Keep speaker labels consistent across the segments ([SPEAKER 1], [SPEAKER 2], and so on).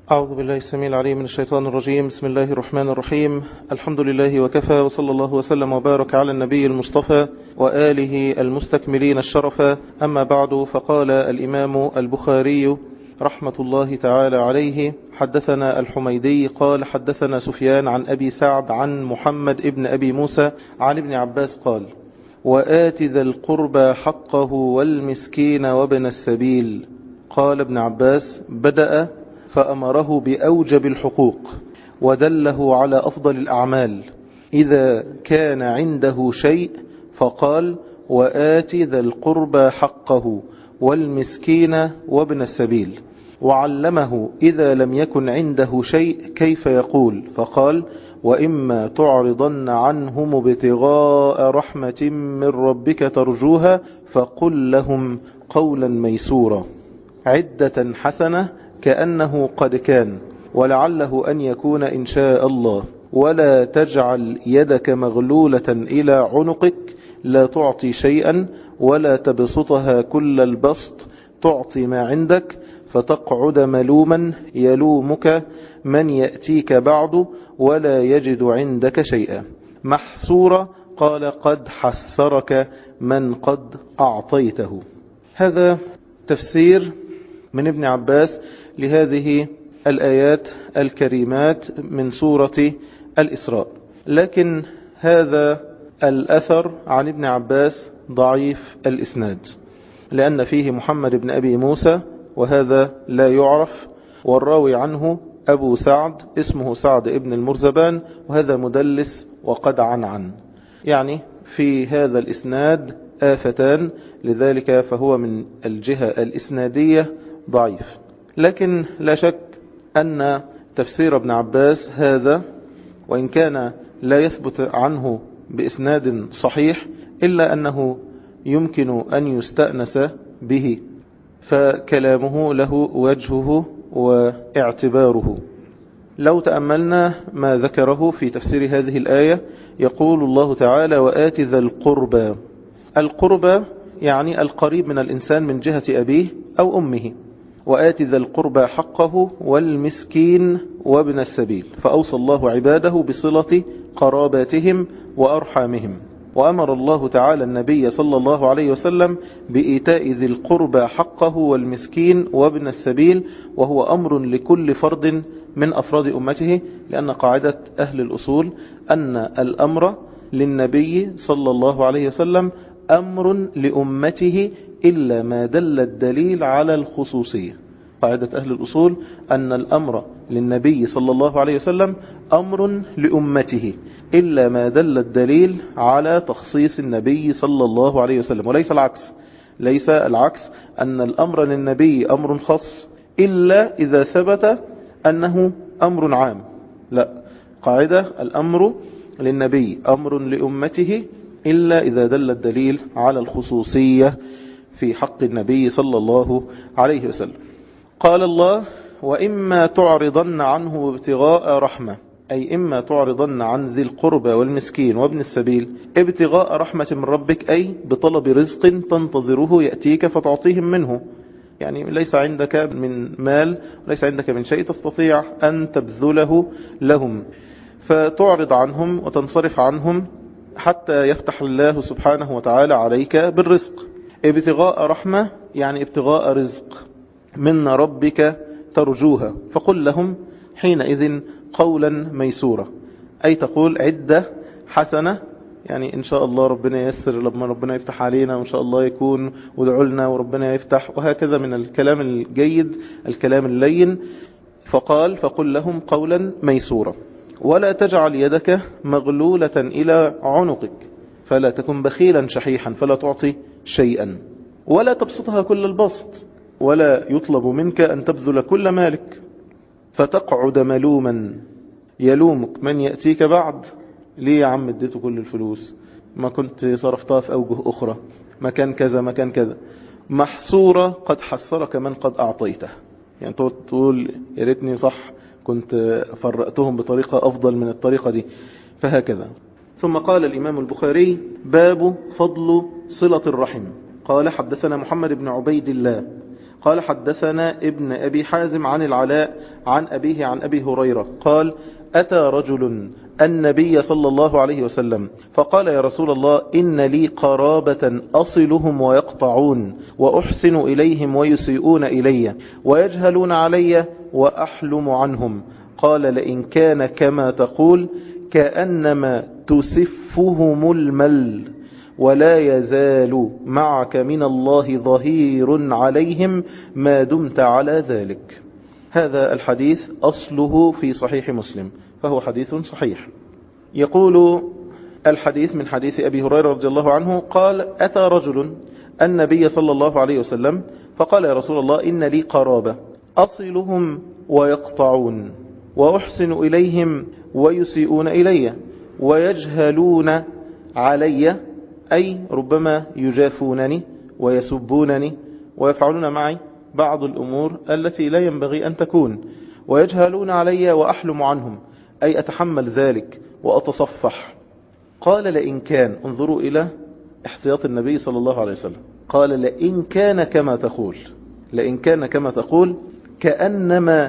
[SPEAKER 1] أعوذ بالله السميع العليم من الشيطان الرجيم. بسم الله الرحمن الرحيم. الحمد لله وكفى، وصلى الله وسلم وبارك على النبي المصطفى وآله المستكملين الشرفا. أما بعد، فقال الإمام البخاري رحمة الله تعالى عليه: حدثنا الحميدي قال حدثنا سفيان عن أبي سعد عن محمد ابن أبي موسى عن ابن عباس قال: وآت ذا القربى حقه والمسكين وابن السبيل. قال ابن عباس: بدأ فأمره بأوجب الحقوق ودله على أفضل الأعمال إذا كان عنده شيء، فقال: وآت ذا القربى حقه والمسكين وابن السبيل. وعلمه إذا لم يكن عنده شيء كيف يقول، فقال: وإما تعرضن عنهم ابتغاء رحمة من ربك ترجوها فقل لهم قولا ميسورا. عدة حسنة كأنه قد كان، ولعله أن يكون إن شاء الله. ولا تجعل يدك مغلولة إلى عنقك لا تعطي شيئا، ولا تبسطها كل البسط تعطي ما عندك فتقعد ملوما يلومك من يأتيك بعد ولا يجد عندك شيئا. محسورة. قال: قد حسرك من قد أعطيته. هذا تفسير من ابن عباس لهذه الآيات الكريمات من سورة الإسراء. لكن هذا الأثر عن ابن عباس ضعيف الإسناد، لأن فيه محمد بن أبي موسى وهذا لا يعرف، والراوي عنه أبو سعد اسمه سعد ابن المرزبان وهذا مدلس وقد عنعن، يعني في هذا الإسناد آفتان، لذلك فهو من الجهة الإسنادية ضعيف. لكن لا شك أن تفسير ابن عباس هذا وإن كان لا يثبت عنه بإسناد صحيح إلا أنه يمكن أن يستأنس به، فكلامه له وجهه واعتباره. لو تأملنا ما ذكره في تفسير هذه الآية، يقول الله تعالى: وآت ذا القربى. القربى يعني القريب من الإنسان من جهة أبيه أو أمه. وآت ذا القربى حقه والمسكين وابن السبيل، فأوصى الله عباده بصلة قراباتهم وأرحامهم. وأمر الله تعالى النبي صلى الله عليه وسلم بإيتاء ذي القربى حقه والمسكين وابن السبيل، وهو أمر لكل فرد من أفراد أمته، لأن قاعدة أهل الأصول أن الأمر للنبي صلى الله عليه وسلم أمر لأمته إلا ما دل الدليل على الخصوصية. قاعدة أهل الأصول أن الأمر للنبي صلى الله عليه وسلم أمر لأمته إلا ما دل الدليل على تخصيص النبي صلى الله عليه وسلم، وليس العكس. ليس العكس أن الأمر للنبي أمر خاص إلا إذا ثبت أنه أمر عام. لا، قاعدة الأمر للنبي أمر لأمته إلا إذا دل الدليل على الخصوصية في حق النبي صلى الله عليه وسلم. قال الله: وإما تعرضن عنه ابتغاء رحمة، أي إما تعرضن عن ذي القربى والمسكين وابن السبيل ابتغاء رحمة من ربك، أي بطلب رزق تنتظره يأتيك فتعطيهم منه. يعني ليس عندك من مال وليس عندك من شيء تستطيع أن تبذله لهم، فتعرض عنهم وتنصرف عنهم حتى يفتح الله سبحانه وتعالى عليك بالرزق. ابتغاء رحمة يعني ابتغاء رزق من ربك ترجوها، فقل لهم حينئذ قولا ميسورا، أي تقول عدة حسنة، يعني إن شاء الله ربنا ييسر لما ربنا يفتح علينا وإن شاء الله يكون ودعوا لنا وربنا يفتح، وهكذا من الكلام الجيد الكلام اللين. فقال: فقل لهم قولا ميسورا. ولا تجعل يدك مغلولة إلى عنقك فلا تكن بخيلا شحيحا فلا تعطي شيئا، ولا تبسطها كل البسط، ولا يطلب منك أن تبذل كل مالك فتقعد ملوما يلومك من يأتيك بعد. ليه يا عم اديته كل الفلوس؟ ما كنت صرفتها في أوجه أخرى، مكان كذا مكان كذا. محسورة. قد حسرك من قد أعطيته، يعني تقول يا ريتني صح كنت فرقتهم بطريقة أفضل من الطريقة دي، فهكذا. ثم قال الإمام البخاري: باب فضل صلة الرحم. قال: حدثنا محمد بن عبيد الله قال حدثنا ابن أبي حازم عن العلاء عن أبيه عن أبي هريرة قال أتى رجل النبي صلى الله عليه وسلم فقال يا رسول الله إن لي قرابة أصلهم ويقطعون وأحسن إليهم ويسيئون إلي ويجهلون علي وأحلم عنهم. قال لئن كان كما تقول كأنما تسفهم المل ولا يزال معك من الله ظهير عليهم ما دمت على ذلك. هذا الحديث أصله في صحيح مسلم فهو حديث صحيح. يقول الحديث من حديث أبي هريرة رضي الله عنه قال أتى رجل النبي صلى الله عليه وسلم فقال يا رسول الله إن لي قرابة أصلهم ويقطعون وأحسن إليهم ويسيئون إلي ويجهلون علي أي ربما يجافونني ويسبونني ويفعلون معي بعض الأمور التي لا ينبغي أن تكون ويجهلون علي وأحلم عنهم أي أتحمل ذلك وأتصفح. قال لئن كان انظروا إلى احتياط النبي صلى الله عليه وسلم قال لئن كان كما تقول لئن كان كما تقول كأنما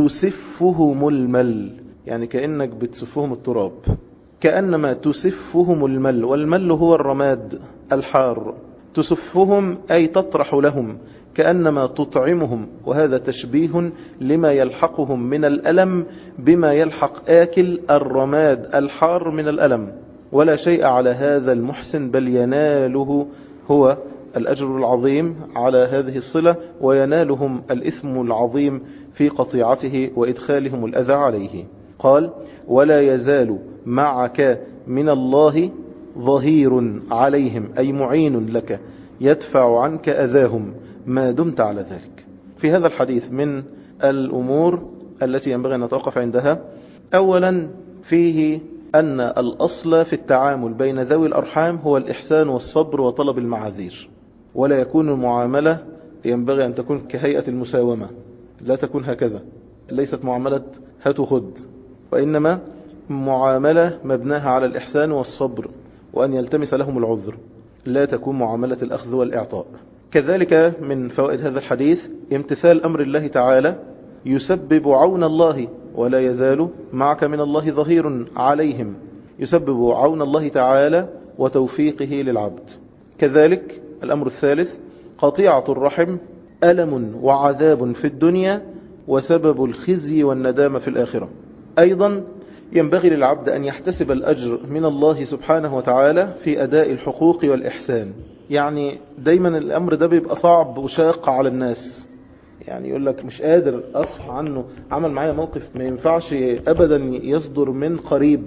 [SPEAKER 1] تسفهم المل يعني كأنك بتسفهم التراب كأنما تسفهم المل والمل هو الرماد الحار تسفهم أي تطرح لهم كأنما تطعمهم وهذا تشبيه لما يلحقهم من الألم بما يلحق آكل الرماد الحار من الألم ولا شيء على هذا المحسن بل يناله هو الأجر العظيم على هذه الصلة وينالهم الإثم العظيم في قطيعته وإدخالهم الأذى عليه. قال ولا يزال معك من الله ظهير عليهم أي معين لك يدفع عنك أذاهم ما دمت على ذلك. في هذا الحديث من الأمور التي ينبغي أن نتوقف عندها أولا فيه أن الأصل في التعامل بين ذوي الأرحام هو الإحسان والصبر وطلب المعاذير ولا يكون المعاملة ينبغي أن تكون كهيئة المساومة لا تكون هكذا ليست معاملة هات وخد وإنما معاملة مبناها على الإحسان والصبر وأن يلتمس لهم العذر لا تكون معاملة الأخذ والإعطاء. كذلك من فوائد هذا الحديث امتثال أمر الله تعالى يسبب عون الله ولا يزال معك من الله ظهير عليهم يسبب عون الله تعالى وتوفيقه للعبد. كذلك الأمر الثالث قطيعة الرحم ألم وعذاب في الدنيا وسبب الخزي والندامة في الآخرة. أيضا ينبغي للعبد أن يحتسب الأجر من الله سبحانه وتعالى في أداء الحقوق والإحسان. يعني دايما الأمر ده بيبقى صعب وشاق على الناس يعني يقول لك مش قادر أصف عنه عمل معايا موقف ما ينفعش أبدا يصدر من قريب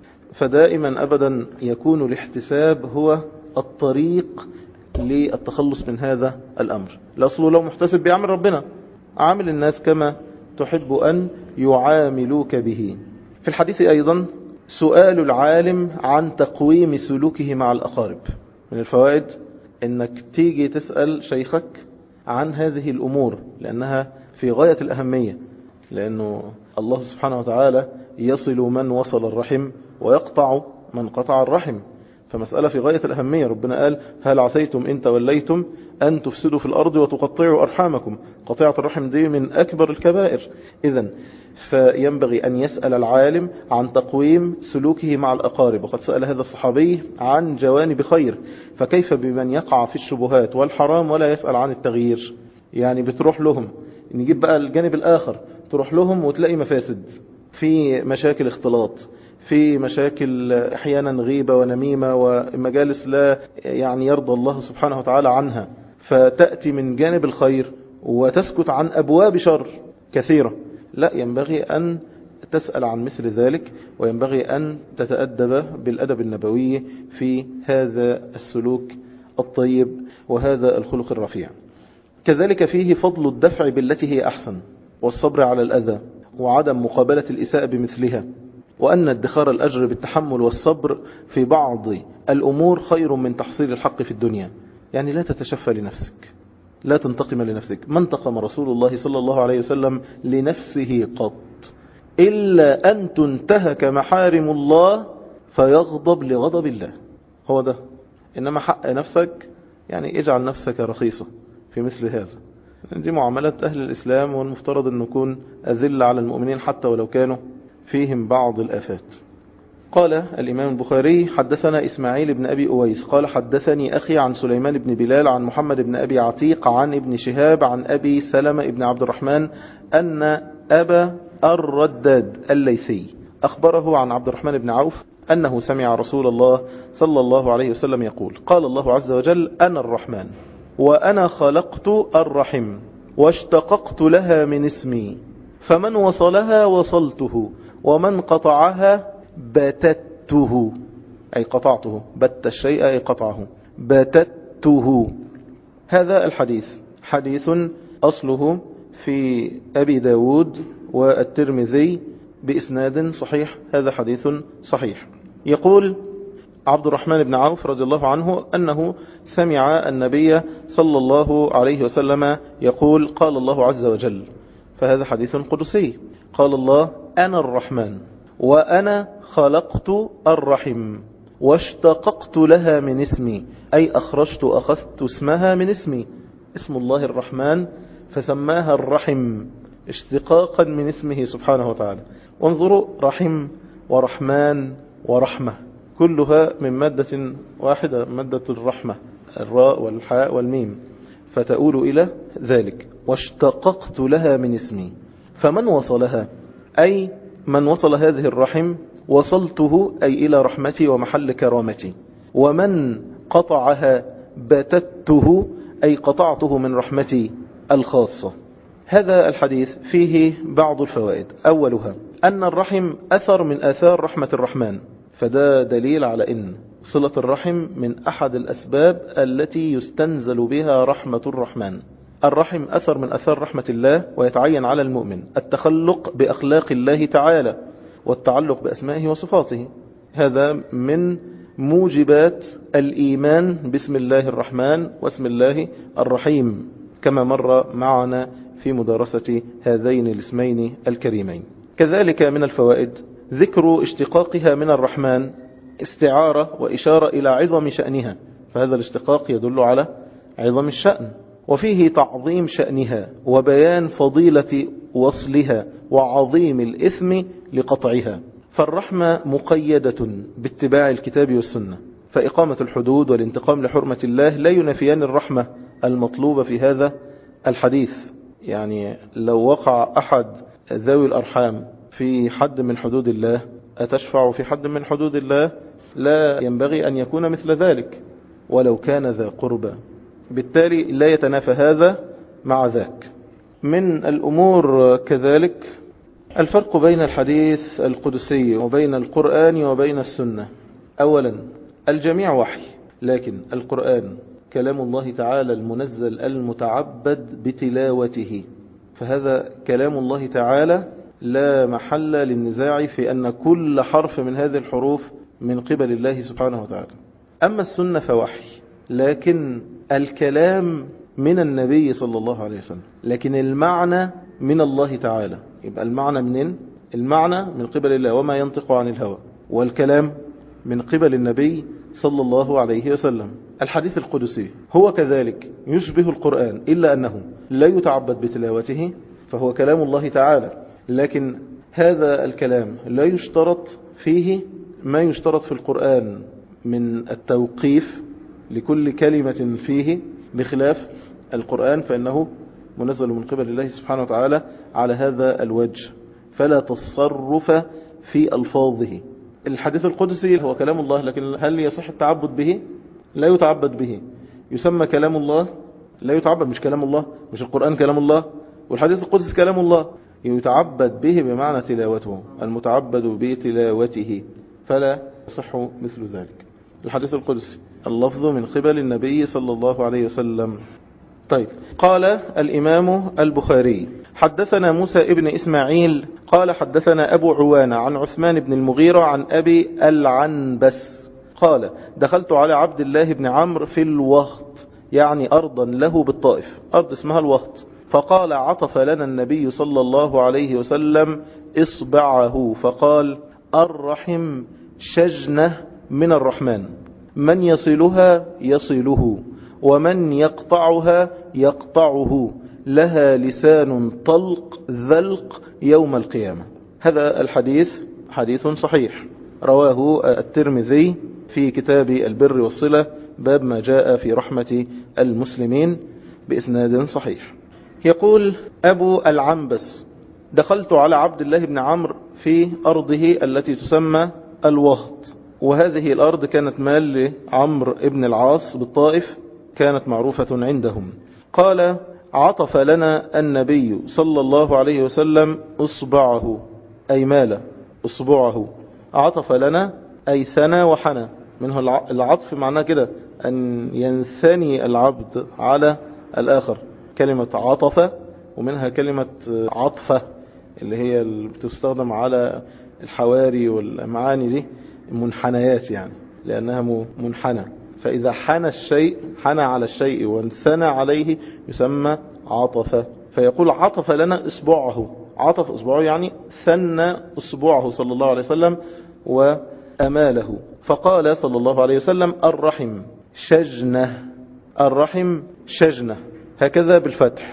[SPEAKER 1] فدائما أبدا يكون الاحتساب هو الطريق للتخلص من هذا الأمر. الأصل لو محتسب بيعمل ربنا عامل الناس كما تحب أن يعاملوك به. في الحديث أيضا سؤال العالم عن تقويم سلوكه مع الأقارب. من الفوائد أنك تيجي تسأل شيخك عن هذه الأمور لأنها في غاية الأهمية لأنه الله سبحانه وتعالى يصل من وصل الرحم ويقطع من قطع الرحم فمسألة في غاية الأهمية. ربنا قال هل عسيتم إن توليتم أن تفسدوا في الأرض وتقطعوا أرحامكم. قطيعة الرحم دي من أكبر الكبائر. إذن فينبغي أن يسأل العالم عن تقويم سلوكه مع الأقارب وقد سأل هذا الصحابي عن جوانب خير فكيف بمن يقع في الشبهات والحرام ولا يسأل عن التغيير. يعني بتروح لهم نجيب بقى الجانب الآخر تروح لهم وتلاقي مفاسد في مشاكل اختلاط في مشاكل احيانا غيبة ونميمة ومجالس لا يعني يرضى الله سبحانه وتعالى عنها فتأتي من جانب الخير وتسكت عن أبواب شر كثيرة. لا ينبغي أن تسأل عن مثل ذلك وينبغي أن تتأدب بالأدب النبوي في هذا السلوك الطيب وهذا الخلق الرفيع. كذلك فيه فضل الدفع بالتي هي أحسن والصبر على الأذى وعدم مقابلة الإساءة بمثلها وأن ادخار الأجر بالتحمل والصبر في بعض الأمور خير من تحصيل الحق في الدنيا. يعني لا تتشفى لنفسك لا تنتقم لنفسك. ما انتقم رسول الله صلى الله عليه وسلم لنفسه قط إلا أن تنتهك محارم الله فيغضب لغضب الله. هو ده. إنما حق نفسك يعني اجعل نفسك رخيصة في مثل هذا دي معاملة أهل الإسلام، والمفترض أن نكون أذل على المؤمنين حتى ولو كانوا فيهم بعض الآفات. قال الإمام البخاري: حدثنا إسماعيل بن أبي أويس قال حدثني أخي عن سليمان بن بلال عن محمد بن أبي عتيق عن ابن شهاب عن أبي سلمة بن عبد الرحمن أن أبا الرداد الليثي أخبره عن عبد الرحمن بن عوف أنه سمع رسول الله صلى الله عليه وسلم يقول: قال الله عز وجل: أنا الرحمن وأنا خلقت الرحم واشتققت لها من اسمي، فمن وصلها وصلته ومن قطعها بتته، أي قطعته، بت الشيء أي قطعه، بتته. هذا الحديث حديث أصله في أبي داود والترمذي بإسناد صحيح. هذا حديث صحيح. يقول عبد الرحمن بن عوف رضي الله عنه أنه سمع النبي صلى الله عليه وسلم يقول: قال الله عز وجل. فهذا حديث قدسي. قال الله: أنا الرحمن وأنا خلقت الرحم واشتققت لها من اسمي، أي أخذت اسمها من اسمي، اسم الله الرحمن، فسماها الرحم اشتقاقا من اسمه سبحانه وتعالى. وانظروا، رحم ورحمن ورحمة كلها من مادة واحدة، مادة الرحمة، الراء والحاء والميم، فتؤول إلى ذلك. واشتققت لها من اسمي، فمن وصلها أي من وصل هذه الرحم وصلته أي إلى رحمتي ومحل كرامتي، ومن قطعها بتته أي قطعته من رحمتي الخاصة. هذا الحديث فيه بعض الفوائد. أولها أن الرحم أثر من آثار رحمة الرحمن، فده دليل على أن صلة الرحم من أحد الأسباب التي يستنزل بها رحمة الرحمن. الرحم أثر من أثار رحمة الله، ويتعين على المؤمن التخلق بأخلاق الله تعالى والتعلق بأسمائه وصفاته. هذا من موجبات الإيمان باسم الله الرحمن واسم الله الرحيم، كما مر معنا في مدارسة هذين الاسمين الكريمين. كذلك من الفوائد ذكر اشتقاقها من الرحمن استعارة وإشارة إلى عظم شأنها، فهذا الاشتقاق يدل على عظم الشأن، وفيه تعظيم شأنها وبيان فضيلة وصلها وعظيم الإثم لقطعها. فالرحمة مقيدة باتباع الكتاب والسنة، فإقامة الحدود والانتقام لحرمة الله لا ينفيان الرحمة المطلوبة في هذا الحديث. يعني لو وقع أحد ذوي الأرحام في حد من حدود الله، أتشفع في حد من حدود الله؟ لا ينبغي أن يكون مثل ذلك ولو كان ذا قربى. بالتالي لا يتنافى هذا مع ذاك. من الأمور كذلك الفرق بين الحديث القدسي وبين القرآن وبين السنة. أولا، الجميع وحي، لكن القرآن كلام الله تعالى المنزل المتعبد بتلاوته، فهذا كلام الله تعالى لا محل للنزاع في أن كل حرف من هذه الحروف من قبل الله سبحانه وتعالى. أما السنة فوحي، لكن الكلام من النبي صلى الله عليه وسلم، لكن المعنى من الله تعالى. يبقى المعنى منين؟ المعنى من قبل الله، وما ينطق عن الهوى، والكلام من قبل النبي صلى الله عليه وسلم. الحديث القدسي هو كذلك يشبه القرآن، إلا أنه لا يتعبد بتلاوته، فهو كلام الله تعالى، لكن هذا الكلام لا يشترط فيه ما يشترط في القرآن من التوقيف لكل كلمة فيه، بخلاف القرآن فإنه منزل من قبل الله سبحانه وتعالى على هذا الوجه، فلا تصرف في ألفاظه. الحديث القدسي هو كلام الله، لكن هل يصح التعبد به؟ لا يتعبد به. يسمى كلام الله، لا يتعبد. مش كلام الله، مش القرآن كلام الله والحديث القدسي كلام الله، يتعبد به بمعنى تلاوته، المتعبد بتلاوته، فلا يصح مثل ذلك. الحديث القدسي اللفظ من قبل النبي صلى الله عليه وسلم. طيب، قال الإمام البخاري: حدثنا موسى ابن إسماعيل قال حدثنا أبو عوانة عن عثمان بن المغيرة عن أبي العنبس قال: دخلت على عبد الله بن عمرو في الوهط، يعني أرضا له بالطائف، أرض اسمها الوهط، فقال: عطف لنا النبي صلى الله عليه وسلم إصبعه فقال: الرحم شجنة من الرحمن، من يصلها يصله، ومن يقطعها يقطعه، لها لسان طلق ذلق يوم القيامة. هذا الحديث حديث صحيح، رواه الترمذي في كتاب البر والصلة باب ما جاء في رحمة المسلمين بإسناد صحيح. يقول أبو العنبس: دخلت على عبد الله بن عمرو في أرضه التي تسمى الوهط، وهذه الأرض كانت مال لعمرو بن العاص بالطائف، كانت معروفة عندهم. قال: عطف لنا النبي صلى الله عليه وسلم أصبعه، أي مال أصبعه. عطف لنا أي ثنى وحنى، منه العطف معناه كده أن ينثني العبد على الآخر، كلمة عطف، ومنها كلمة عطفة اللي هي اللي بتستخدم على الحواري والمعاني دي، منحنيات يعني، لأنها منحنى. فإذا حنى الشيء، حنى على الشيء وانثنى عليه، يسمى عطف. فيقول: عطف لنا إصبعه، عطف إصبعه يعني ثنى إصبعه صلى الله عليه وسلم وأماله. فقال صلى الله عليه وسلم: الرحم شجنة، الرحم شجنة، هكذا بالفتح،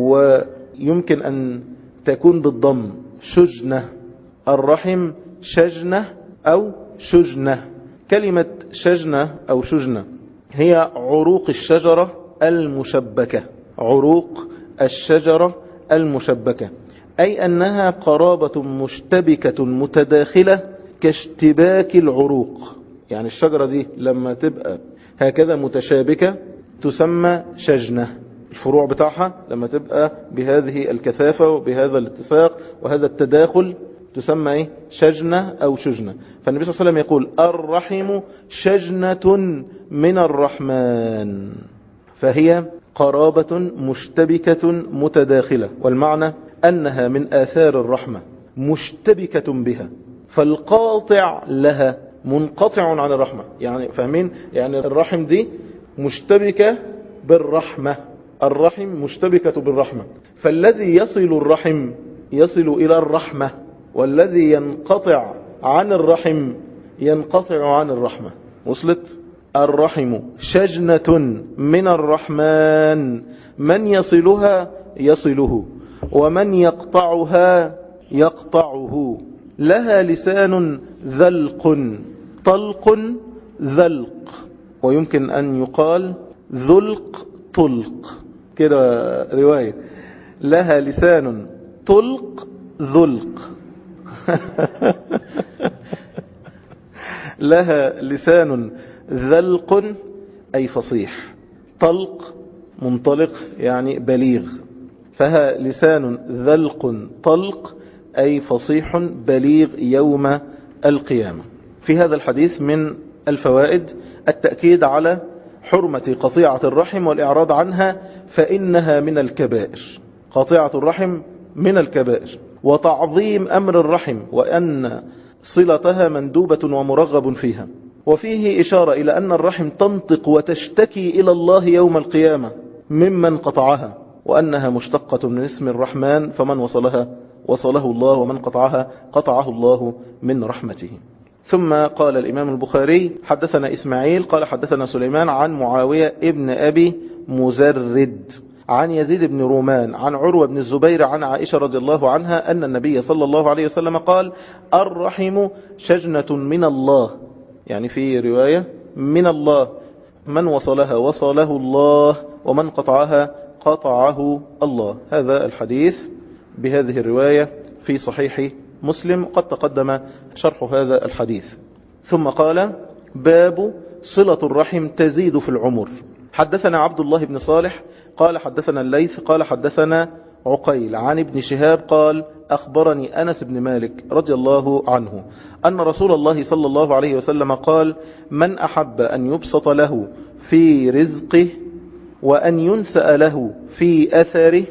[SPEAKER 1] ويمكن أن تكون بالضم شجنة، الرحم شجنة أو شجنة. كلمة شجنة أو شجنة هي عروق الشجرة المشبكة، عروق الشجرة المشبكة، أي أنها قرابة مشتبكة متداخلة كاشتباك العروق. يعني الشجرة دي لما تبقى هكذا متشابكة تسمى شجنة، الفروع بتاعها لما تبقى بهذه الكثافة وبهذا الاتساق وهذا التداخل تسمى ايه؟ شجنة أو شجنة. فالنبي صلى الله عليه وسلم يقول: الرحم شجنة من الرحمن، فهي قرابة مشتبكة متداخلة، والمعنى أنها من آثار الرحمة مشتبكة بها، فالقاطع لها منقطع عن الرحمة. يعني فاهمين؟ يعني الرحم دي مشتبكة بالرحمة، الرحم مشتبكة بالرحمة، فالذي يصل الرحم يصل إلى الرحمة، والذي ينقطع عن الرحم ينقطع عن الرحمة. وصلت؟ الرحم شجنة من الرحمن، من يصلها يصله، ومن يقطعها يقطعه. لها لسان ذلق طلق ذلق، ويمكن أن يقال ذلق طلق، كده رواية: لها لسان طلق ذلق لها لسان ذلق أي فصيح، طلق منطلق يعني بليغ، فها لسان ذلق طلق أي فصيح بليغ يوم القيامة. في هذا الحديث من الفوائد التأكيد على حرمة قطيعة الرحم والإعراض عنها، فإنها من الكبائر، قطيعة الرحم من الكبائر، وتعظيم أمر الرحم، وأن صلتها مندوبة ومرغب فيها. وفيه إشارة إلى أن الرحم تنطق وتشتكي إلى الله يوم القيامة ممن قطعها، وأنها مشتقة من اسم الرحمن، فمن وصلها وصله الله، ومن قطعها قطعه الله من رحمته. ثم قال الإمام البخاري: حدثنا إسماعيل قال حدثنا سليمان عن معاوية ابن أبي مزرد عن يزيد بن رومان عن عروة بن الزبير عن عائشة رضي الله عنها أن النبي صلى الله عليه وسلم قال: الرحم شجنة من الله، يعني في رواية من الله، من وصلها وصله الله، ومن قطعها قطعه الله. هذا الحديث بهذه الرواية في صحيح مسلم، قد تقدم شرح هذا الحديث. ثم قال: باب صلة الرحم تزيد في العمر. حدثنا عبد الله بن صالح قال حدثنا الليث قال حدثنا عقيل عن ابن شهاب قال: أخبرني أنس بن مالك رضي الله عنه أن رسول الله صلى الله عليه وسلم قال: من أحب أن يبسط له في رزقه وأن ينسأ له في أثره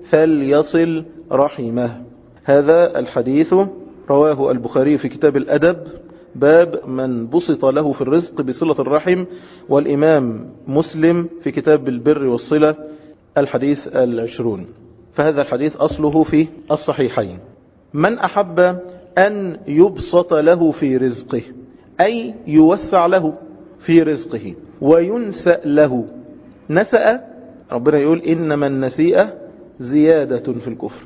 [SPEAKER 1] فليصل رحمه. هذا الحديث رواه البخاري في كتاب الأدب باب من بسط له في الرزق بصلة الرحم، والإمام مسلم في كتاب البر والصلة الحديث 20. فهذا الحديث أصله في الصحيحين. من أحب أن يبسط له في رزقه أي يوسع له في رزقه، وينسأ له. نسأ ربنا يقول: إنما النسيئة زيادة في الكفر.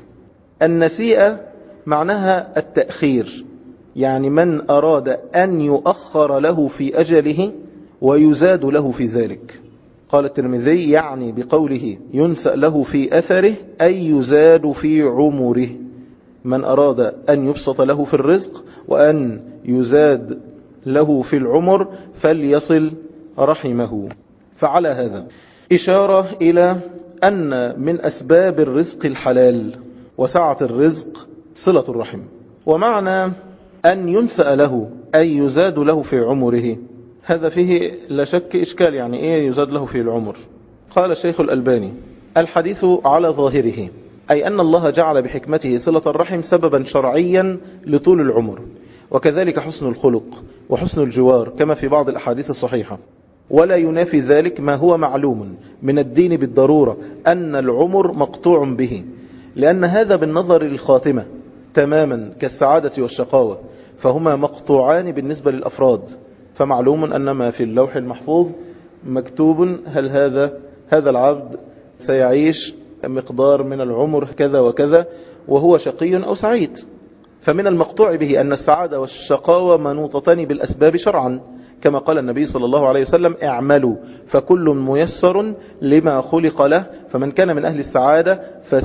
[SPEAKER 1] النسيئة معناها التأخير، يعني من أراد أن يؤخر له في أجله ويزاد له في ذلك. قال الترمذي يعني بقوله ينسأ له في أثره أي يزاد في عمره، من أراد أن يبسط له في الرزق وأن يزاد له في العمر فليصل رحمه. فعلى هذا إشارة إلى أن من أسباب الرزق الحلال وسعة الرزق صلة الرحم. ومعنى أن ينسأ له أي يزاد له في عمره، هذا فيه لا شك إشكال، يعني إيه يزاد له في العمر؟ قال الشيخ الألباني الحديث على ظاهره، أي أن الله جعل بحكمته صلة الرحم سببا شرعيا لطول العمر، وكذلك حسن الخلق وحسن الجوار كما في بعض الأحاديث الصحيحة. ولا ينافي ذلك ما هو معلوم من الدين بالضرورة أن العمر مقطوع به، لأن هذا بالنظر للخاتمة تماما كالسعادة والشقاوة، فهما مقطوعان بالنسبة للأفراد. فمعلوم أن ما في اللوح المحفوظ مكتوب هل هذا العبد سيعيش مقدار من العمر كذا وكذا وهو شقي أو سعيد. فمن المقطوع به أن السعادة والشقاوة منوطتان بالأسباب شرعا، كما قال النبي صلى الله عليه وسلم اعملوا فكل ميسر لما خلق له، فمن كان من أهل السعادة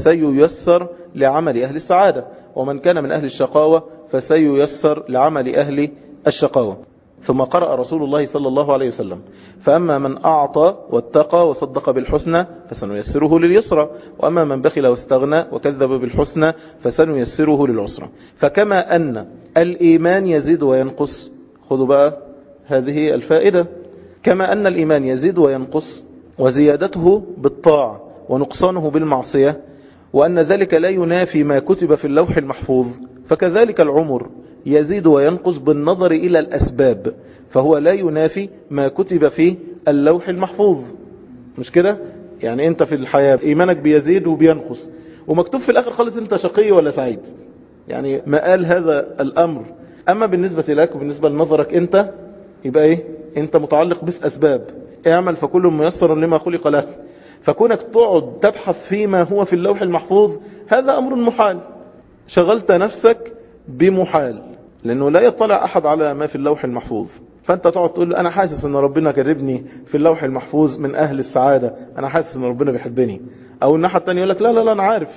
[SPEAKER 1] فسييسر لعمل أهل السعادة، ومن كان من أهل الشقاوة فسييسر لعمل أهل الشقاوة. ثم قرأ رسول الله صلى الله عليه وسلم فأما من أعطى واتقى وصدق بالحسنى فسنيسره لليسرى، وأما من بخل واستغنى وكذب بالحسنى فسنيسره للعسرى. فكما أن الإيمان يزيد وينقص، خذوا بقى هذه الفائدة، كما أن الإيمان يزيد وينقص وزيادته بالطاعة ونقصانه بالمعصية، وأن ذلك لا ينافي ما كتب في اللوح المحفوظ، فكذلك العمر يزيد وينقص بالنظر إلى الأسباب، فهو لا ينافي ما كتب في اللوح المحفوظ. مش كده؟ يعني أنت في الحياة إيمانك بيزيد وبينقص، ومكتوب في الآخر خالص أنت شقي ولا سعيد، يعني مقال هذا الأمر. أما بالنسبة لك وبالنسبة لنظرك أنت يبقى إيه؟ أنت متعلق بأسباب، اعمل فكل ميسر لما خلق له. فكونك تقعد تبحث فيما هو في اللوح المحفوظ هذا أمر محال، شغلت نفسك بمحال، لأنه لا يطلع أحد على ما في اللوح المحفوظ. فأنت تقعد تقول أنا حاسس أن ربنا كربني في اللوح المحفوظ من أهل السعادة، أنا حاسس أن ربنا بيحبني. أو الناحية التانية يقول لك لا لا لا أنا عارف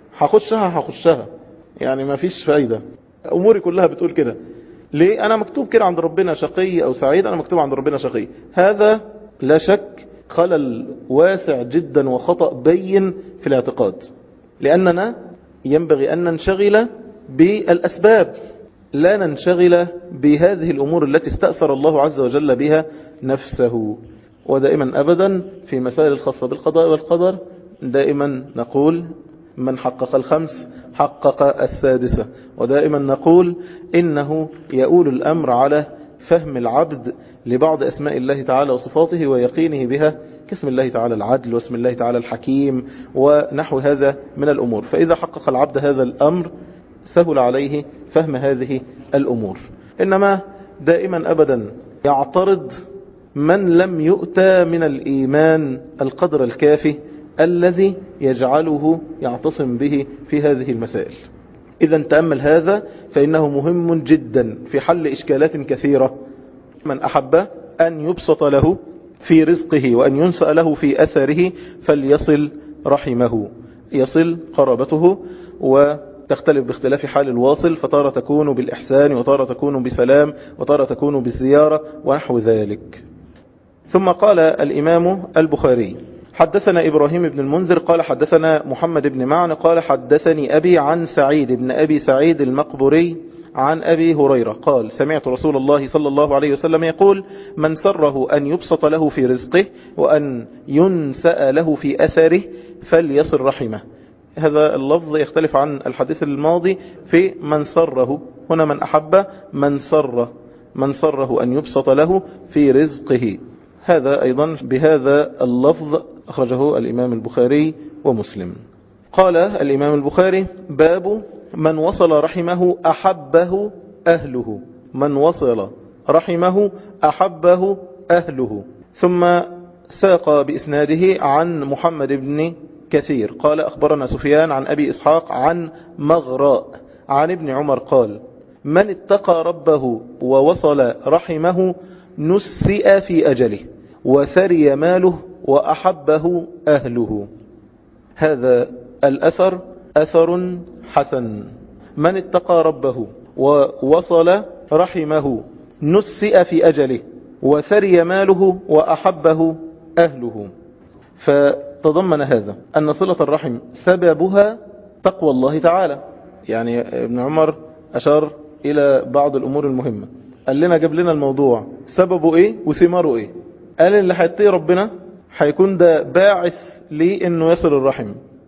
[SPEAKER 1] هخشها، يعني ما فيش فايدة، أموري كلها بتقول كده. ليه؟ أنا مكتوب كده عند ربنا شقي أو سعيد، أنا مكتوب عند ربنا شقي. هذا لا شك خلل واسع جدا وخطأ بين في الاعتقاد، لأننا ينبغي أن ننشغل بالأسباب، لا ننشغل بهذه الأمور التي استأثر الله عز وجل بها نفسه. ودائما أبدا في مسائل الخاصة بالقضاء والقدر دائما نقول من حقق الخمس حقق السادسة، ودائما نقول إنه يؤول الأمر على فهم العبد لبعض أسماء الله تعالى وصفاته ويقينه بها، كاسم الله تعالى العدل واسم الله تعالى الحكيم ونحو هذا من الأمور. فإذا حقق العبد هذا الأمر سهل عليه فهم هذه الأمور. إنما دائما أبدا يعترض من لم يؤتى من الإيمان القدر الكافي الذي يجعله يعتصم به في هذه المسائل. إذا تأمل هذا فإنه مهم جدا في حل إشكالات كثيرة. من أحب أن يبسط له في رزقه وأن ينسأ له في أثره فليصل رحمه، يصل قرابته، وتختلف باختلاف حال الواصل، فتارة تكون بالإحسان وتارة تكون بسلام وتارة تكون بالزيارة ونحو ذلك. ثم قال الإمام البخاري حدثنا إبراهيم بن المنذر قال حدثنا محمد بن معن قال حدثني أبي عن سعيد بن أبي سعيد المقبري عن أبي هريرة قال سمعت رسول الله صلى الله عليه وسلم يقول من سره أن يبسط له في رزقه وأن ينسأ له في أثره فليصل رحمه. هذا اللفظ يختلف عن الحديث الماضي في من سره، هنا من أحب من سره أن يبسط له في رزقه. هذا أيضا بهذا اللفظ أخرجه الإمام البخاري ومسلم. قال الإمام البخاري باب من وصل رحمه أحبه أهله، من وصل رحمه أحبه أهله. ثم ساق بإسناده عن محمد بن كثير. قال أخبرنا سفيان عن أبي إسحاق عن مغراء عن ابن عمر قال من اتقى ربه ووصل رحمه نسئ في أجله وثري ماله وأحبه أهله. هذا الأثر أثر حسن. من اتقى ربه ووصل رحمه نسئ في أجله وثري ماله وأحبه أهله. فتضمن هذا أن صلة الرحم سببها تقوى الله تعالى. يعني ابن عمر أشار إلى بعض الأمور المهمة، قال لنا جاب لنا الموضوع سببه إيه وثماره إيه. قال اللي هيتقي ربنا هيكون ده باعث ليه إنه يصل الرحم.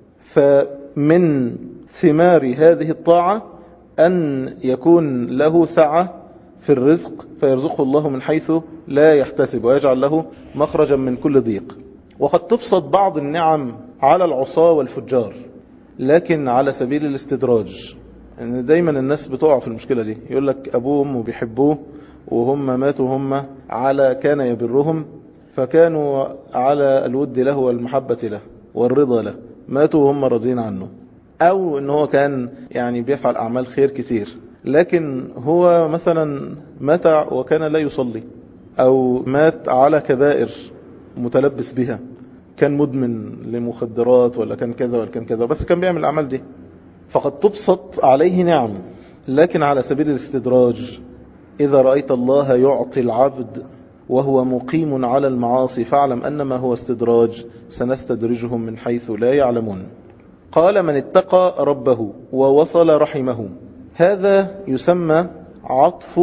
[SPEAKER 1] فمن ثمار هذه الطاعة أن يكون له سعة في الرزق فيرزقه الله من حيث لا يحتسب ويجعل له مخرجا من كل ضيق. وقد تبسط بعض النعم على العصاة والفجار لكن على سبيل الاستدراج. يعني دايما الناس بتقع في المشكلة دي، يقول لك أبوه وأمه بيحبوه وهم ماتوا هم على كان يبرهم فكانوا على الود له والمحبة له والرضا له، ماتوا وهم راضين عنه. أو إن هو كان يعني بيفعل أعمال خير كتير لكن هو مثلا مات وكان لا يصلي، أو مات على كبائر متلبس بها، كان مدمن لمخدرات ولا كان كذا ولا كان كذا، بس كان بيعمل الأعمال دي. فقد تبسط عليه نعم لكن على سبيل الاستدراج. إذا رأيت الله يعطي العبد وهو مقيم على المعاصي فاعلم أنما هو استدراج، سنستدرجهم من حيث لا يعلمون. قال من اتقى ربه ووصل رحمه. هذا يسمى عطف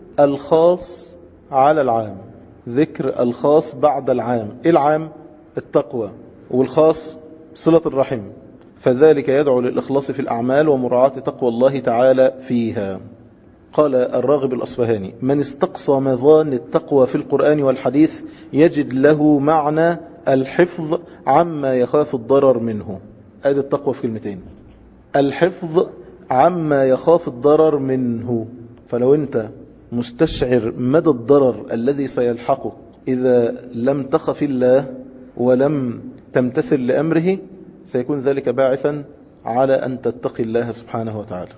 [SPEAKER 1] الخاص على العام، ذكر الخاص بعد العام. العام التقوى والخاص صلة الرحم، فذلك يدعو للإخلاص في الأعمال ومراعاة تقوى الله تعالى فيها. قال الراغب الأصفهاني من استقصى مظان التقوى في القرآن والحديث يجد له معنى الحفظ عما يخاف الضرر منه. هذه التقوى في كلمتين، الحفظ عما يخاف الضرر منه. فلو انت مستشعر مدى الضرر الذي سيلحقك إذا لم تخف الله ولم تمتثل لأمره سيكون ذلك باعثا على أن تتقي الله سبحانه وتعالى.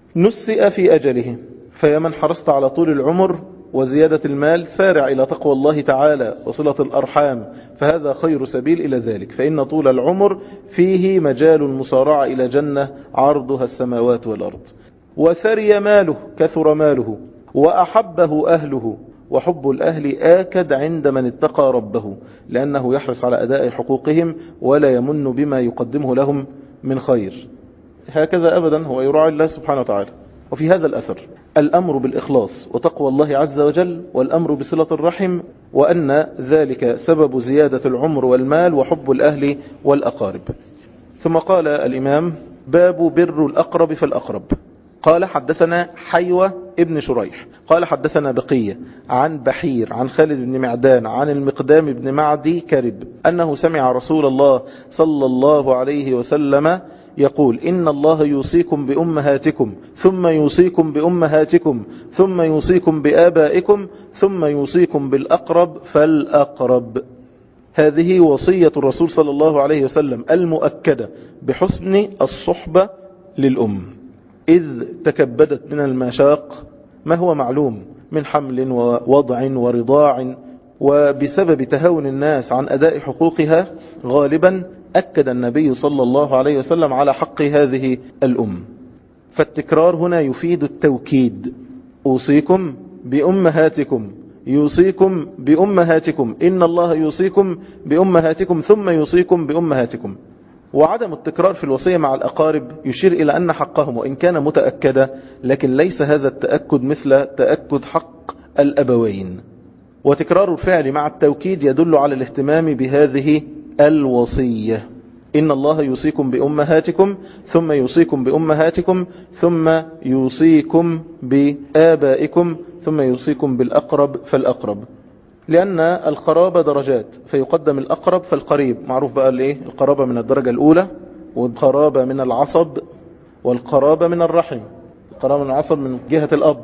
[SPEAKER 1] نسئ في أجله، فيا من حرصت على طول العمر وزيادة المال سارع إلى تقوى الله تعالى وصلة الأرحام، فهذا خير سبيل إلى ذلك، فإن طول العمر فيه مجال المصارعة إلى جنة عرضها السماوات والأرض. وثري ماله، كثر ماله، وأحبه أهله، وحب الأهل آكد عند من اتقى ربه لأنه يحرص على أداء حقوقهم ولا يمن بما يقدمه لهم من خير. هكذا أبدا هو يراعي الله سبحانه وتعالى. وفي هذا الأثر الأمر بالإخلاص وتقوى الله عز وجل، والأمر بصلة الرحم، وأن ذلك سبب زيادة العمر والمال وحب الأهل والأقارب. ثم قال الإمام باب بر الأقرب فالأقرب. قال حدثنا حيوة ابن شريح قال حدثنا بقية عن بحير عن خالد بن معدان عن المقدام بن معدي كرب أنه سمع رسول الله صلى الله عليه وسلم يقول إن الله يوصيكم بأمهاتكم ثم يوصيكم بأمهاتكم ثم يوصيكم بآبائكم ثم يوصيكم بالأقرب فالأقرب. هذه وصية الرسول صلى الله عليه وسلم المؤكدة بحسن الصحبة للأم، إذ تكبدت من المشاق ما هو معلوم من حمل ووضع ورضاع، وبسبب تهاون الناس عن أداء حقوقها غالبا أكد النبي صلى الله عليه وسلم على حق هذه الأم. فالتكرار هنا يفيد التوكيد. أوصيكم بأمهاتكم، يوصيكم بأمهاتكم، إن الله يوصيكم بأمهاتكم ثم يوصيكم بأمهاتكم. وعدم التكرار في الوصية مع الأقارب يشير إلى أن حقهم وإن كان متأكدا لكن ليس هذا التأكد مثل تأكد حق الأبوين. وتكرار الفعل مع التوكيد يدل على الاهتمام بهذه الوصية. إن الله يوصيكم بأمهاتكم ثم يوصيكم بأمهاتكم ثم يوصيكم بآبائكم ثم يوصيكم بالأقرب فالأقرب، لأن القرابة درجات فيقدم الأقرب فالقريب. معروف بقى الايه، القرابة من الدرجة الأولى، والقرابة من العصب، والقرابة من الرحم. القرابة من العصب من جهة الأب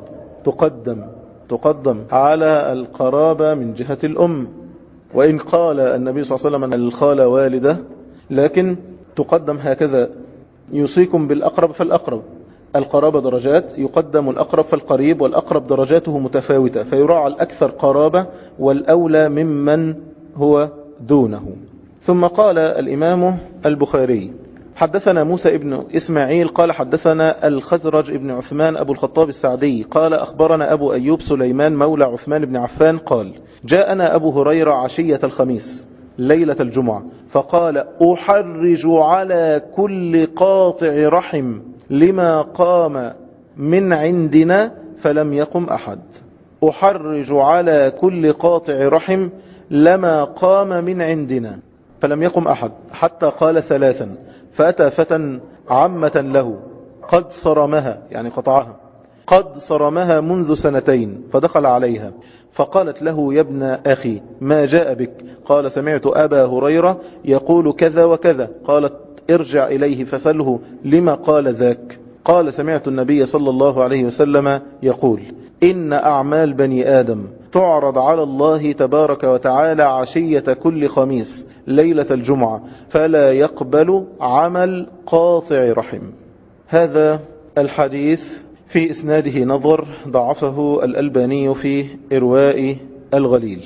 [SPEAKER 1] تقدم على القرابة من جهة الأم. وإن قال النبي صلى الله عليه وسلم أن الخالة والدة لكن تقدم هكذا، يوصيكم بالأقرب فالأقرب، القرابة درجات، يقدم الأقرب فالقريب، والأقرب درجاته متفاوتة فيراعى الأكثر قرابة والأولى ممن هو دونه. ثم قال الإمام البخاري حدثنا موسى ابن إسماعيل قال حدثنا الخزرج ابن عثمان أبو الخطاب السعدي قال أخبرنا أبو أيوب سليمان مولى عثمان بن عفان قال جاءنا أبو هريرة عشية الخميس ليلة الجمعة فقال أحرج على كل قاطع رحم لما قام من عندنا فلم يقم أحد. أحرج على كل قاطع رحم لما قام من عندنا فلم يقم أحد، حتى قال ثلاثا. فأتى فتى عمة له قد صرمها، يعني قطعها، قد صرمها منذ 2 فدخل عليها فقالت له يا ابن أخي ما جاء بك؟ قال سمعت أبا هريرة يقول كذا وكذا. قالت ارجع إليه فسأله لما قال ذاك؟ قال سمعت النبي صلى الله عليه وسلم يقول إن أعمال بني آدم تعرض على الله تبارك وتعالى عشية كل خميس ليلة الجمعة فلا يقبل عمل قاطع رحم. هذا الحديث في إسناده نظر، ضعفه الألباني في إرواء الغليل.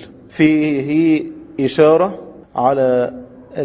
[SPEAKER 1] فيه إشارة على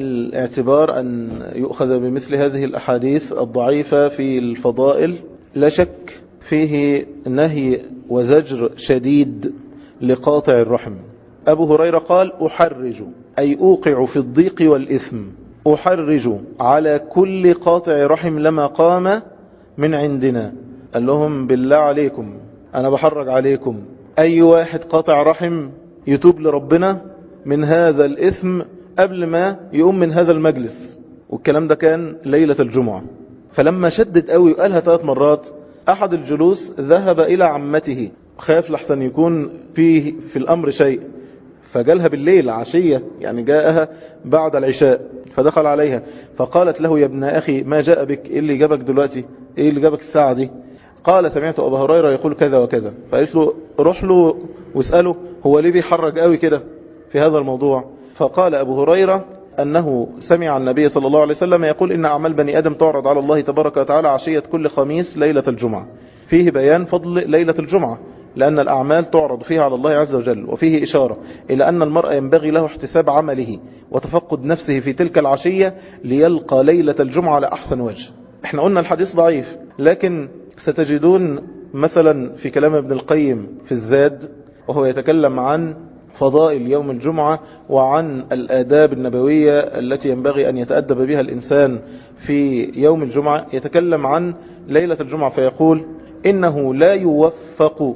[SPEAKER 1] الاعتبار أن يؤخذ بمثل هذه الأحاديث الضعيفة في الفضائل. لا شك فيه نهي وزجر شديد لقاطع الرحم. أبو هريرة قال أحرج أي أوقع في الضيق والإثم، أحرج على كل قاطع رحم لما قام من عندنا. قال لهم بالله عليكم أنا بحرج عليكم أي واحد قاطع رحم يتوب لربنا من هذا الإثم قبل ما يقوم من هذا المجلس. والكلام ده كان ليلة الجمعة. فلما شدد قوي وقالها 3 مرات أحد الجلوس ذهب إلى عمته، خاف لحسن يكون في الأمر شيء، فجالها بالليل عشية، يعني جاءها بعد العشاء، فدخل عليها فقالت له يا ابن أخي ما جاء بك؟ إيه اللي جابك دلوقتي؟ إيه اللي جابك الساعة دي؟ قال سمعت أبا هريرة يقول كذا وكذا. فقالت له روح له واسأله هو ليه بيحرج قوي كده في هذا الموضوع. فقال أبو هريرة أنه سمع النبي صلى الله عليه وسلم يقول إن أعمال بني آدم تعرض على الله تبارك وتعالى عشية كل خميس ليلة الجمعة. فيه بيان فضل ليلة الجمعة لأن الأعمال تعرض فيها على الله عز وجل، وفيه إشارة إلى أن المرء ينبغي له احتساب عمله وتفقد نفسه في تلك العشية ليلقى ليلة الجمعة على أحسن وجه. احنا قلنا الحديث ضعيف، لكن ستجدون مثلا في كلام ابن القيم في الزاد وهو يتكلم عن فضائل يوم الجمعة وعن الآداب النبوية التي ينبغي أن يتأدب بها الإنسان في يوم الجمعة، يتكلم عن ليلة الجمعة فيقول إنه لا يوفق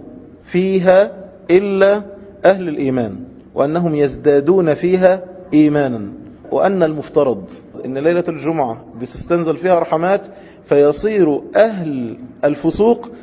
[SPEAKER 1] فيها إلا أهل الإيمان، وأنهم يزدادون فيها إيمانا، وأن المفترض إن ليلة الجمعة بتستنزل فيها رحمات فيصير أهل الفسوق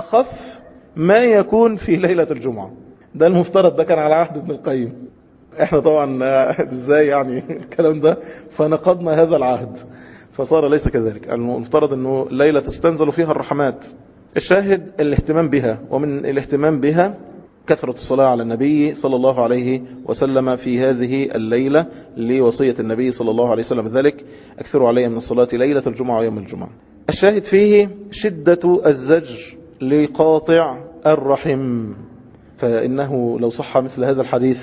[SPEAKER 1] أخف ما يكون في ليلة الجمعة. ده المفترض، ده كان على عهد ابن القيم. احنا طبعا ازاي يعني الكلام ده، فنقضنا هذا العهد فصار ليس كذلك. المفترض انه ليلة تستنزل فيها الرحمات. الشاهد الاهتمام بها، ومن الاهتمام بها كثرة الصلاة على النبي صلى الله عليه وسلم في هذه الليلة لوصية النبي صلى الله عليه وسلم ذلك أكثروا علي من الصلاة ليلة الجمعة ويوم الجمعة. الشاهد فيه شدة الزجر لقاطع الرحم، فإنه لو صح مثل هذا الحديث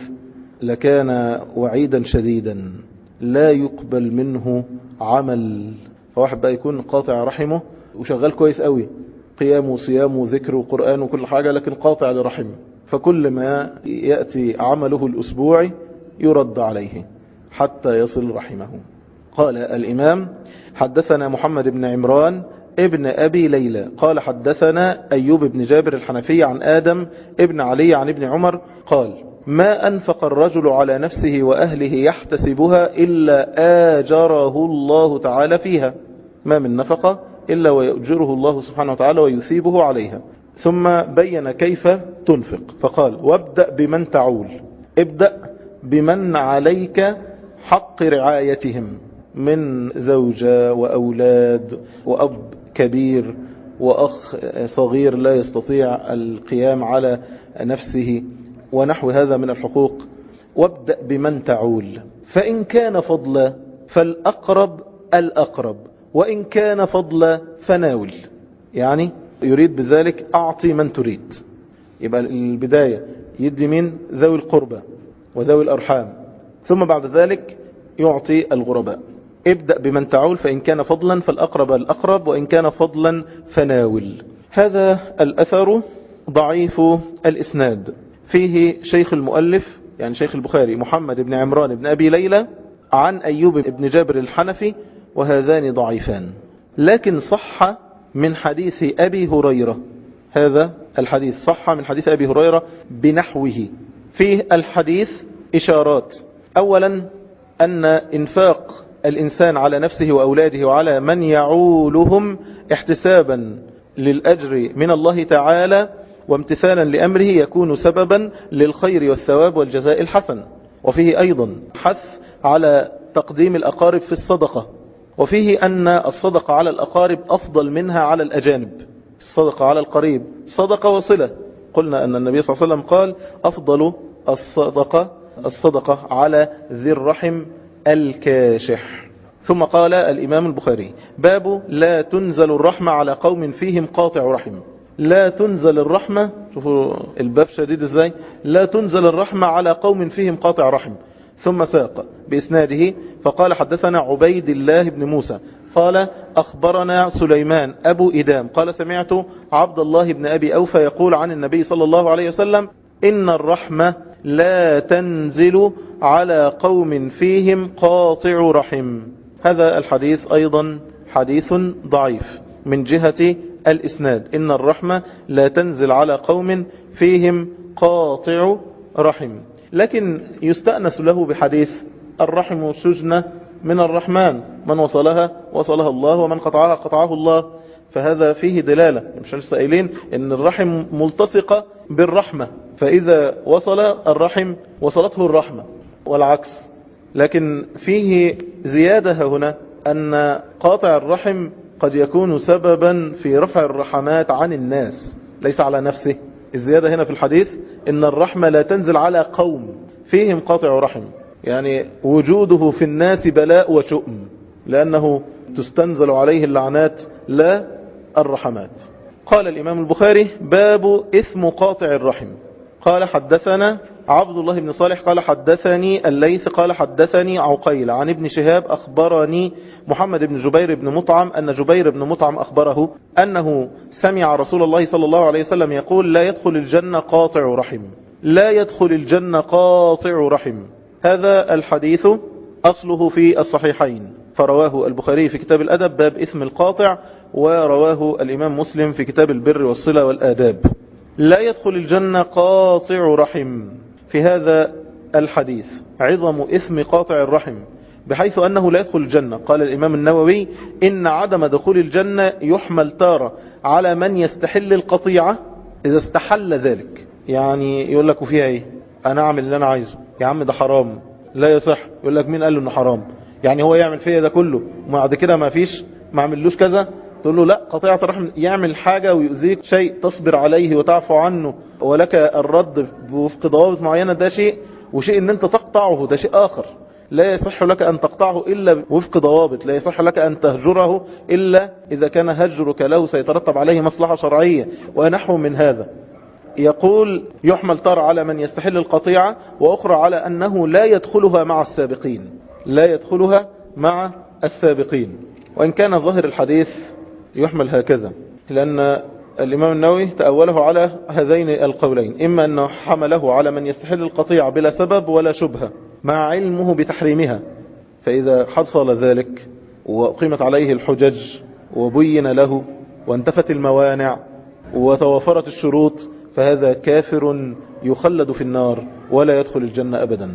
[SPEAKER 1] لكان وعيدا شديدا لا يقبل منه عمل. فواحد بقى يكون قاطع رحمه وشغال كويس قوي، قيام وصيام وذكر وقرآن وكل حاجة، لكن قاطع لرحمه، فكل ما يأتي عمله الأسبوعي يرد عليه حتى يصل رحمه. قال الإمام حدثنا محمد بن عمران ابن أبي ليلى قال حدثنا أيوب بن جابر الحنفي عن آدم ابن علي عن ابن عمر قال ما أنفق الرجل على نفسه وأهله يحتسبها إلا آجره الله تعالى فيها، ما من نفقة إلا ويؤجره الله سبحانه وتعالى ويثيبه عليها. ثم بين كيف تنفق فقال وابدأ بمن تعول، ابدأ بمن عليك حق رعايتهم من زوجة وأولاد وأب كبير وأخ صغير لا يستطيع القيام على نفسه ونحو هذا من الحقوق. وابدأ بمن تعول، فإن كان فضلا فالأقرب الأقرب، وإن كان فضل فناول. يعني يريد بذلك أعطي من تريد. يبقى البداية يدي من ذوي القربى وذوي الأرحام، ثم بعد ذلك يعطي الغرباء. ابدأ بمن تعول، فإن كان فضلا فالأقرب الأقرب، وإن كان فضلا فناول. هذا الأثر ضعيف الإسناد، فيه شيخ المؤلف يعني شيخ البخاري محمد بن عمران بن أبي ليلى عن أيوب بن جابر الحنفي، وهذان ضعيفان. لكن صح من حديث أبي هريرة، هذا الحديث صح من حديث أبي هريرة بنحوه. فيه الحديث إشارات. أولا أن إنفاق الإنسان على نفسه وأولاده وعلى من يعولهم احتسابا للأجر من الله تعالى وامتثالا لأمره يكون سببا للخير والثواب والجزاء الحسن. وفيه أيضا حث على تقديم الأقارب في الصدقة، وفيه أن الصدقة على الأقارب أفضل منها على الأجانب. الصدقة على القريب صدقة وصلة. قلنا أن النبي صلى الله عليه وسلم قال أفضل الصدقة على ذي الرحم الكاشح. ثم قال الإمام البخاري باب لا تنزل الرحمة على قوم فيهم قاطع رحم. لا تنزل الرحمة، شوفوا الباب شديد ازاي، لا تنزل الرحمة على قوم فيهم قاطع رحم. ثم ساق بإسناده فقال حدثنا عبيد الله بن موسى قال أخبرنا سليمان أبو إدام قال سمعت عبد الله بن أبي أوفى يقول عن النبي صلى الله عليه وسلم إن الرحمة لا تنزل على قوم فيهم قاطع رحم. هذا الحديث أيضا حديث ضعيف من جهة الإسناد. إن الرحمة لا تنزل على قوم فيهم قاطع رحم. لكن يستأنس له بحديث الرحم سجنة من الرحمن، من وصلها وصلها الله ومن قطعها قطعه الله. فهذا فيه دلالة، مش لسه قايلين ان الرحم ملتصقة بالرحمة، فإذا وصل الرحم وصلته الرحمة والعكس. لكن فيه زيادة هنا أن قاطع الرحم قد يكون سببا في رفع الرحمات عن الناس ليس على نفسه. الزيادة هنا في الحديث إن الرحمة لا تنزل على قوم فيهم قاطع رحم، يعني وجوده في الناس بلاء وشؤم، لأنه تستنزل عليه اللعنات لا الرحمات. قال الإمام البخاري باب إثم قاطع الرحم. قال حدثنا عبد الله بن صالح قال حدثني الليث قال حدثني عقيل عن ابن شهاب أخبرني محمد بن جبير بن مطعم أن جبير بن مطعم أخبره أنه سمع رسول الله صلى الله عليه وسلم يقول لا يدخل الجنة قاطع رحم. لا يدخل الجنة قاطع رحم. هذا الحديث أصله في الصحيحين، فرواه البخاري في كتاب الأدب باب إثم القاطع، ورواه الإمام مسلم في كتاب البر والصلة والآداب. لا يدخل الجنة قاطع رحم. في هذا الحديث عظم إثم قاطع الرحم بحيث أنه لا يدخل الجنة. قال الإمام النووي إن عدم دخول الجنة يحمل تارة على من يستحل القطيعة إذا استحل ذلك. يعني يقول لك وفيها إيه، أنا أعمل اللي أنا عايزه يا عم ده حرام لا يصح. يقول لك مين قال له إنه حرام؟ يعني هو يعمل فيها ده كله وبعد كده ما فيش ما عملوش كذا؟ تقول له لا، قطيعة الرحم يعمل حاجة ويؤذيك شيء تصبر عليه وتعفو عنه ولك الرد وفق ضوابط معينة، ده شيء، وشيء ان انت تقطعه ده شيء آخر. لا يصح لك أن تقطعه إلا وفق ضوابط، لا يصح لك أن تهجره إلا إذا كان هجرك له سيترتب عليه مصلحة شرعية ونحو من هذا. يقول يحمل تار على من يستحل القطيعة، وأخرى على أنه لا يدخلها مع السابقين، لا يدخلها مع السابقين. وإن كان ظاهر الحديث يحمل هكذا، لأن الإمام النووي تأوله على هذين القولين، إما أنه حمله على من يستحل القطيعة بلا سبب ولا شبهة مع علمه بتحريمها، فإذا حصل ذلك وقيمت عليه الحجج وبين له وانتفت الموانع وتوافرت الشروط فهذا كافر يخلد في النار ولا يدخل الجنة أبدا.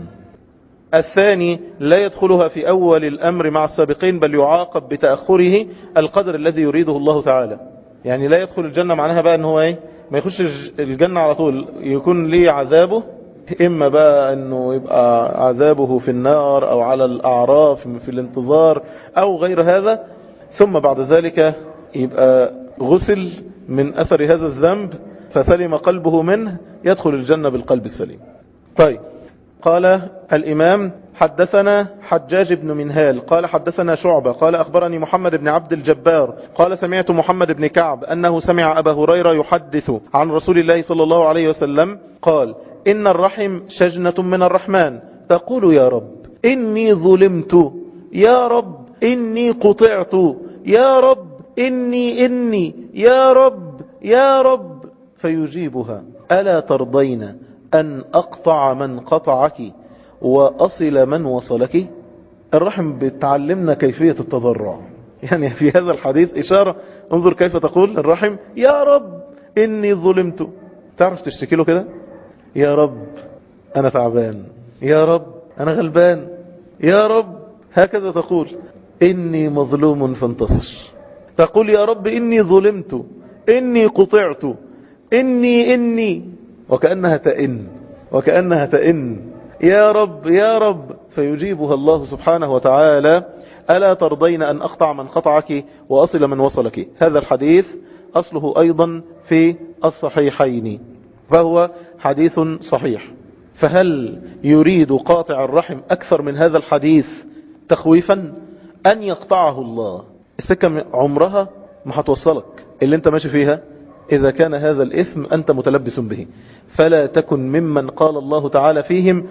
[SPEAKER 1] الثاني لا يدخلها في أول الأمر مع السابقين بل يعاقب بتأخره القدر الذي يريده الله تعالى. يعني لا يدخل الجنة معناها بقى أنه إيه، ما يخش الجنة على طول، يكون ليه عذابه، إما بقى أنه يبقى عذابه في النار أو على الأعراف في الانتظار أو غير هذا، ثم بعد ذلك يبقى غسل من أثر هذا الذنب فسلم قلبه منه، يدخل الجنة بالقلب السليم. طيب قال الإمام حدثنا حجاج بن منهال قال حدثنا شعبة قال أخبرني محمد بن عبد الجبار قال سمعت محمد بن كعب أنه سمع أبا هريرة يحدث عن رسول الله صلى الله عليه وسلم قال إن الرحم شجنة من الرحمن تقول يا رب إني ظلمت، يا رب إني قطعت، يا رب إني يا رب يا رب، فيجيبها ألا ترضين أن أقطع من قطعك وأصل من وصلك؟ الرحم بتعلمنا كيفية التضرع، يعني في هذا الحديث إشارة. انظر كيف تقول الرحم يا رب إني ظلمت. تعرف تشتكي له كده؟ يا رب أنا تعبان، يا رب أنا غلبان، يا رب. هكذا تقول إني مظلوم فانتصر. تقول يا رب إني ظلمت، إني قطعت، إني وكأنها تئن يا رب يا رب، فيجيبها الله سبحانه وتعالى ألا ترضين أن أقطع من قطعك وأصل من وصلك. هذا الحديث أصله أيضا في الصحيحين، فهو حديث صحيح. فهل يريد قاطع الرحم أكثر من هذا الحديث تخويفا أن يقطعه الله؟ السكة عمرها ما هتوصلك اللي انت ماشي فيها إذا كان هذا الإثم أنت متلبس به. فلا تكن ممن قال الله تعالى فيهم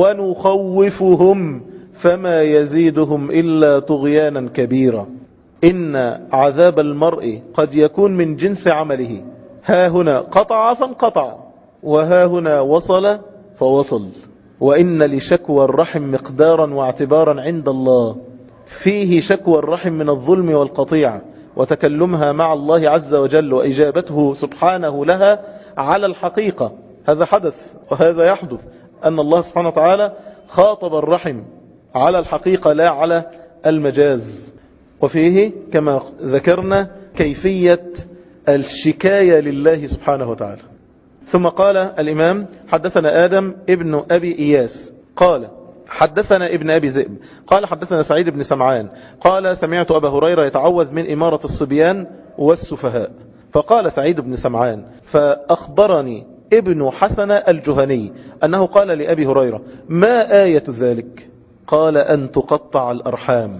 [SPEAKER 1] ونخوفهم فما يزيدهم إلا طغيانا كبيرا. إن عذاب المرء قد يكون من جنس عمله، ها هنا قطع فانقطع، وها هنا وصل فوصل. وإن لشكوى الرحم مقدارا واعتبارا عند الله، فيه شكوى الرحم من الظلم والقطيع وتكلمها مع الله عز وجل وإجابته سبحانه لها على الحقيقة. هذا حدث وهذا يحدث، أن الله سبحانه وتعالى خاطب الرحم على الحقيقة لا على المجاز. وفيه كما ذكرنا كيفية الشكاية لله سبحانه وتعالى. ثم قال الإمام حدثنا آدم ابن أبي إياس قال حدثنا ابن أبي ذئب قال حدثنا سعيد بن سمعان قال سمعت أبا هريرة يتعوذ من إمارة الصبيان والسفهاء. فقال سعيد بن سمعان فأخبرني ابن حسن الجهني أنه قال لأبي هريرة ما آية ذلك؟ قال أن تقطع الأرحام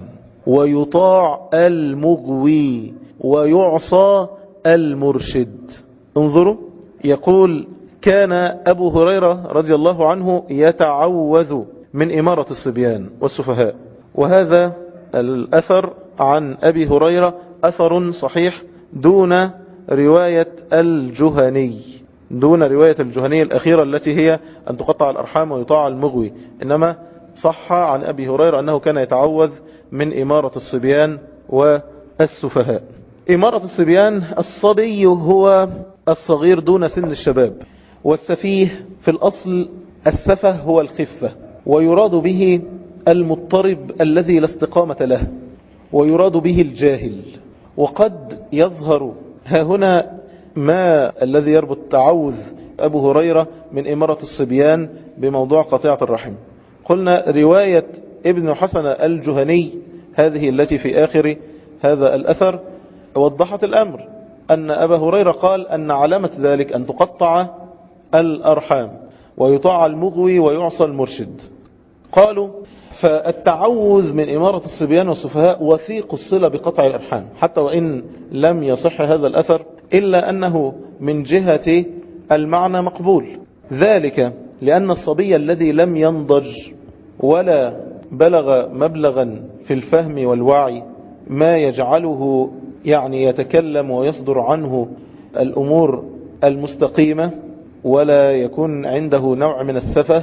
[SPEAKER 1] ويطاع المغوي ويعصى المرشد. انظروا، يقول كان أبو هريرة رضي الله عنه يتعوذ من إمارة الصبيان والسفهاء. وهذا الأثر عن أبي هريرة أثر صحيح دون رواية الجهني، دون رواية الجهني الأخيرة التي هي أن تقطع الأرحام ويطاع المغوي، إنما صح عن أبي هريرة أنه كان يتعوذ من إمارة الصبيان والسفهاء. إمارة الصبيان، الصبي هو الصغير دون سن الشباب، والسفيه في الأصل السفه هو الخفة، ويراد به المضطرب الذي لا استقامة له، ويراد به الجاهل. وقد يظهر ها هنا ما الذي يربط تعوذ أبو هريرة من إمارة الصبيان بموضوع قطيعة الرحم. قلنا رواية ابن حسن الجهني هذه التي في آخر هذا الأثر وضحت الأمر، أن أبا هريرة قال أن علامة ذلك أن تقطع الأرحام ويطاع المغوي ويعصى المرشد. قالوا فالتعوذ من إمارة الصبيان والسفهاء وثيق الصلة بقطع الأرحام، حتى وإن لم يصح هذا الأثر إلا أنه من جهة المعنى مقبول. ذلك لأن الصبي الذي لم ينضج ولا بلغ مبلغا في الفهم والوعي ما يجعله يعني يتكلم ويصدر عنه الأمور المستقيمة ولا يكون عنده نوع من السفه،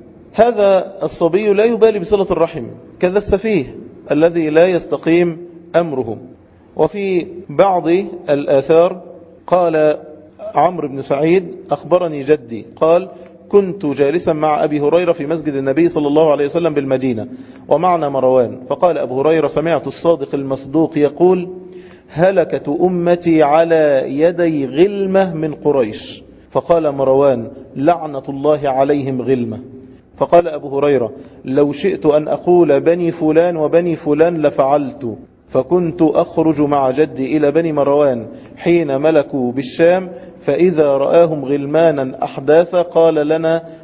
[SPEAKER 1] هذا الصبي لا يبالي بصلة الرحم كذا السفيه الذي لا يستقيم أمره. وفي بعض الآثار قال عمرو بن سعيد أخبرني جدي قال كنت جالسا مع أبي هريرة في مسجد النبي صلى الله عليه وسلم بالمدينة ومعنا مروان، فقال أبو هريرة سمعت الصادق المصدوق يقول هلكة أمتي على يدي غلمة من قريش. فقال مروان لعنة الله عليهم غلمة. فقال أبو هريرة لو شئت أن أقول بني فلان وبني فلان لفعلت، فكنت أخرج مع جدي إلى بني مروان حين ملكوا بالشام، فإذا رآهم غلمانا أحداثا قال لنا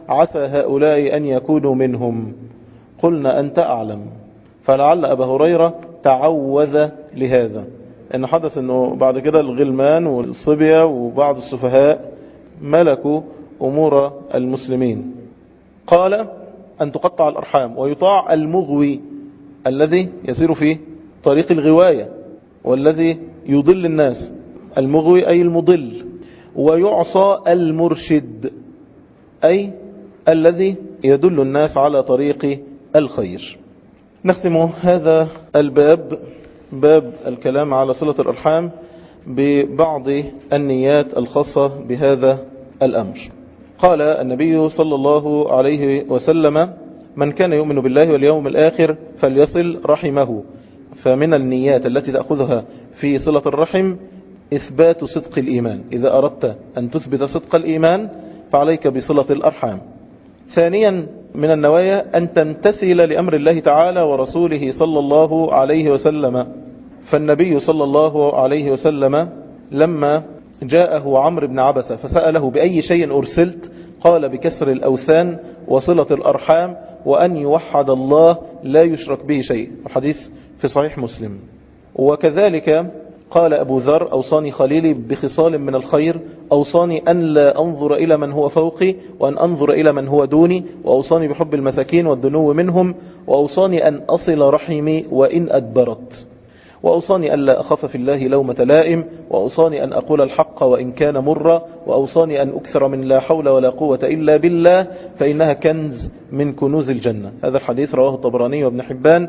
[SPEAKER 1] عسى هؤلاء أن يكونوا منهم. قلنا أنت أعلم. فلعل أبا هريرة تعوذ لهذا، إن حدث أنه بعد كده الغلمان والصبية وبعض السفهاء ملكوا أمور المسلمين. قال أن تقطع الأرحام ويطاع المغوي الذي يسير في طريق الغواية والذي يضل الناس، المغوي أي المضل، ويعصى المرشد أي الذي يدل الناس على طريق الخير. نختم هذا الباب، باب الكلام على صلة الأرحام، ببعض النيات الخاصة بهذا الأمر. قال النبي صلى الله عليه وسلم: من كان يؤمن بالله واليوم الآخر فليصل رحمه. فمن النيات التي تأخذها في صلة الرحم إثبات صدق الإيمان. إذا أردت أن تثبت صدق الإيمان فعليك بصلة الأرحام. ثانيا من النوايا أن تمتثل لأمر الله تعالى ورسوله صلى الله عليه وسلم. فالنبي صلى الله عليه وسلم لما جاءه عمرو بن عبسة فسأله: بأي شيء أرسلت؟ قال: بكسر الأوثان وصلة الأرحام وأن يوحد الله لا يشرك به شيء. الحديث في صحيح مسلم. وكذلك قال أبو ذر: أوصاني خليلي بخصال من الخير، أوصاني أن لا أنظر إلى من هو فوقي وأن أنظر إلى من هو دوني، وأوصاني بحب المساكين والدنو منهم، وأوصاني أن أصل رحمي وإن أدبرت، وأوصاني أن لا أخاف في الله لومة لائم، وأوصاني أن أقول الحق وإن كان مرا، وأوصاني أن أكثر من لا حول ولا قوة إلا بالله فإنها كنز من كنوز الجنة. هذا الحديث رواه الطبراني وابن حبان،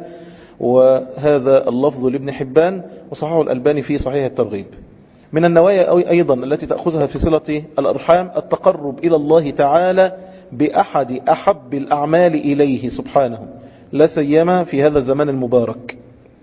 [SPEAKER 1] وهذا اللفظ لابن حبان، وصححه الألباني في صحيح الترغيب. من النوايا أيضا التي تأخذها في صلة الأرحام التقرب إلى الله تعالى بأحد أحب الأعمال إليه سبحانه، لا سيما في هذا الزمان المبارك.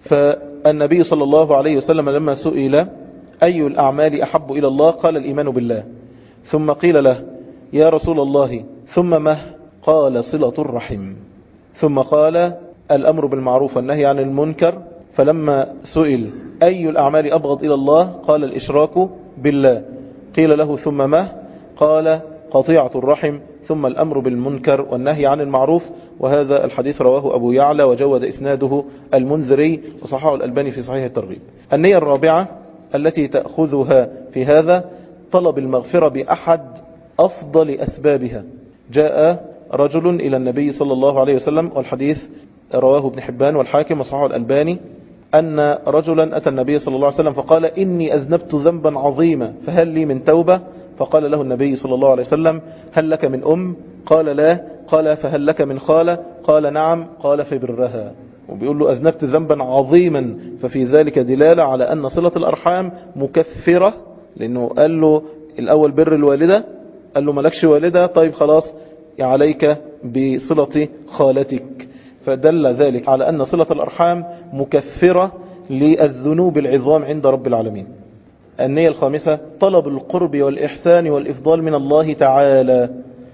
[SPEAKER 1] فالنبي صلى الله عليه وسلم لما سئل أي الأعمال أحب إلى الله قال: الإيمان بالله. ثم قيل له: يا رسول الله ثم ما؟ قال: صلة الرحم. ثم قال: الأمر بالمعروف والنهي عن المنكر. فلما سئل أي الأعمال أبغض إلى الله قال: الإشراك بالله. قيل له: ثم ما؟ قال: قطيعة الرحم، ثم الأمر بالمنكر والنهي عن المعروف. وهذا الحديث رواه أبو يعلى وجود إسناده المنذري وصححه الألباني في صحيح الترغيب. النية الرابعة التي تأخذها في هذا طلب المغفرة بأحد أفضل أسبابها. جاء رجل إلى النبي صلى الله عليه وسلم، والحديث رواه ابن حبان والحاكم وصححه الألباني، أن رجلا أتى النبي صلى الله عليه وسلم فقال: إني أذنبت ذنبا عظيما فهل لي من توبة؟ فقال له النبي صلى الله عليه وسلم: هل لك من أم؟ قال: لا. قال: فهل لك من خالة؟ قال: نعم. قال: فبرها. وبيقول له: أذنبت ذنبا عظيما، ففي ذلك دلالة على أن صلة الأرحام مكفرة، لأنه قال له الأول بر الوالدة، قال له ملكش والدة، طيب خلاص عليك بصلة خالتك. فدل ذلك على أن صلة الأرحام مكفرة للذنوب العظام عند رب العالمين. النية الخامسة طلب القرب والإحسان والإفضال من الله تعالى،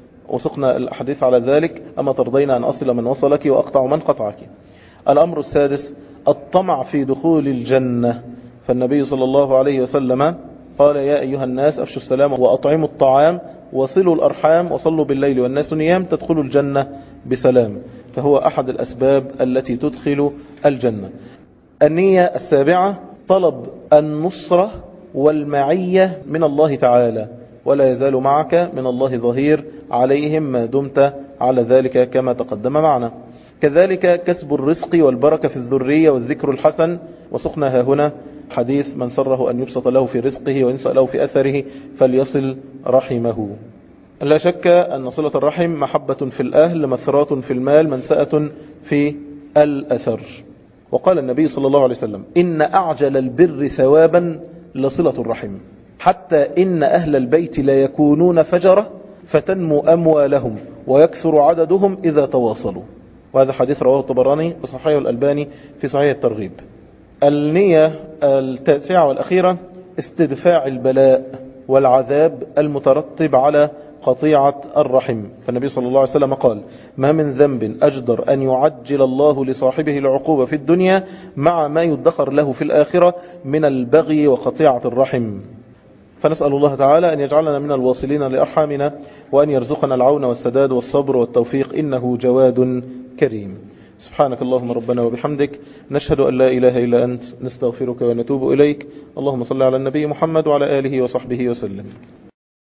[SPEAKER 1] وسقنا الحديث على ذلك: أما ترضين أن أصل من وصلك وأقطع من قطعك. الأمر السادس الطمع في دخول الجنة. فالنبي صلى الله عليه وسلم قال: يا أيها الناس أفشوا السلام وأطعموا الطعام وصلوا الأرحام وصلوا بالليل والناس نيام تدخلوا الجنة بسلام. فهو أحد الأسباب التي تدخل الجنة. النية السابعة طلب النصرة والمعية من الله تعالى، ولا يزال معك من الله ظهير عليهم ما دمت على ذلك كما تقدم معنا. كذلك كسب الرزق والبركة في الذرية والذكر الحسن، وسقنا هنا حديث: من سره أن يبسط له في رزقه وينسأ له في أثره فليصل رحمه. لا شك أن صلة الرحم محبة في الأهل، مثرات في المال، منسأة في الأثر. وقال النبي صلى الله عليه وسلم: إن أعجل البر ثوابا لصلة الرحم، حتى إن أهل البيت لا يكونون فجرة فتنمو أموالهم ويكثر عددهم إذا تواصلوا. وهذا حديث رواه الطبراني وصححه الألباني في صحيح الترغيب. النية التاسعة والأخيرة استدفاع البلاء والعذاب المترتب على قطيعة الرحم. فالنبي صلى الله عليه وسلم قال: ما من ذنب أجدر أن يعجل الله لصاحبه العقوبة في الدنيا مع ما يدخر له في الآخرة من البغي وقطيعة الرحم. فنسأل الله تعالى أن يجعلنا من الواصلين لأرحامنا، وأن يرزقنا العون والسداد والصبر والتوفيق، إنه جواد كريم. سبحانك اللهم ربنا وبحمدك، نشهد أن لا إله إلا أنت، نستغفرك ونتوب إليك. اللهم صل على النبي محمد وعلى آله وصحبه وسلم.